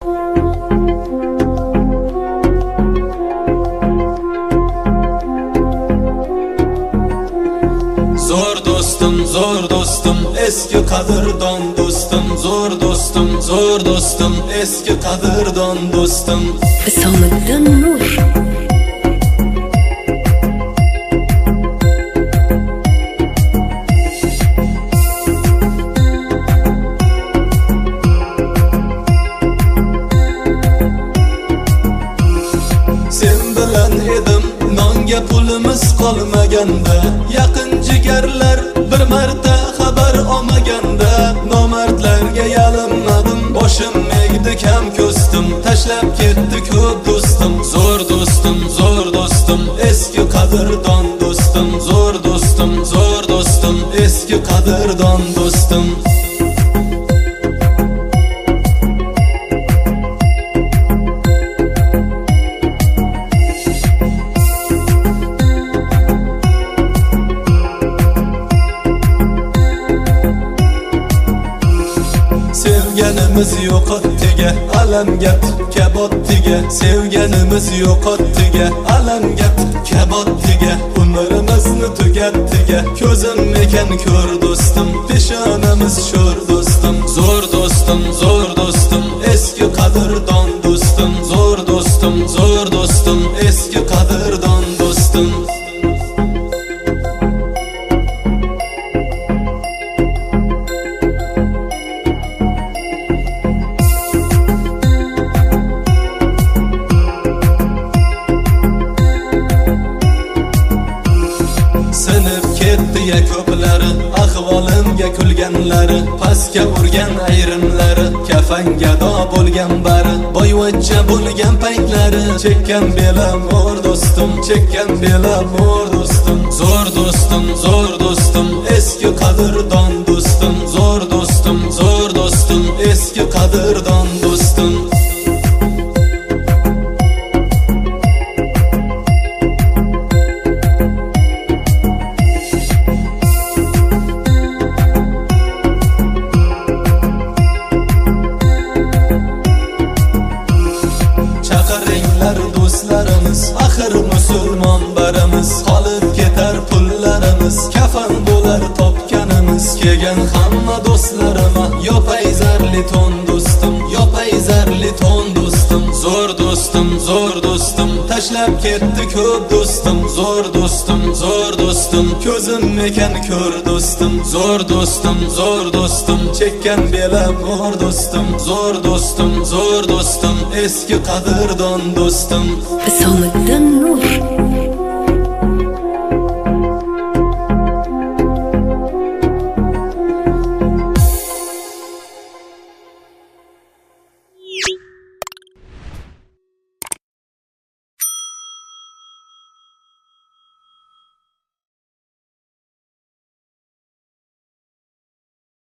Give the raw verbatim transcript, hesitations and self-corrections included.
Zor dostum, zor dostum, eski qadrdon dostum. Zor dostum, zor dostum, eski qadrdon dostum. Isomiddin Nur. Sen bilan edim, nonga pulimiz qolmaganda, yaqin jigarlar bir marta xabar olmaganda, nomardlarga yalinmadim, boshim egdi kam ko'stim, tashlab ketdi ko'p do'stim. Zo'r do'stim, zo'r do'stim, eski qadrdon do'stim. Zo'r do'stim, zo'r do'stim, eski qadrdon do'stim. Sevganimiz yo'qotdiga, alamga kabotdiga. Sevganimiz yo'qotdiga, alamga kabotdiga. Umrimizni tugatdiga, ko'zim ekan ko'r do'stim, peshonamiz sho'r do'stim. Zo'r do'stim, zo'r do'stim, eski qadrdon do'stim. Zo'r do'stim, zo'r do'stim, eski qadrdon do'stim. Sinib ketdi ya ko'plari, ahvolimga kulganlari, pastga urgan ayrimlari, kafanga do bo'lgan bari, boyvachcha bo'lgan paytlari, chekkan belam mo'r do'stim, chekkan belam mo'r do'stim. Zo'r do'stim, zo'r do'stim, eski qadrdon do'stim. Zo'r do'stim, zo'r do'stim, eski qadrdon do'stim. Do'stlarimiz, axir musulmon barimiz, qolib ketar pullarimiz, kafan bo'lar topganimiz. Kelgan hamma do'stlarima, yopay zarli ton do'stim, yopay zarli ton do'stim. Zo'r do'stim, zo'r do'stim, tashlab ketdi ko'p do'stim. Zo'r do'stim, zo'r do'stim, ko'zim ekan ko'r do'stim. Zo'r do'stim, zo'r do'stim, chekkan belam mo'r do'stim. Zo'r do'stim, zo'r do'stim, eski qadrdon do'stim. Isomiddin Nur.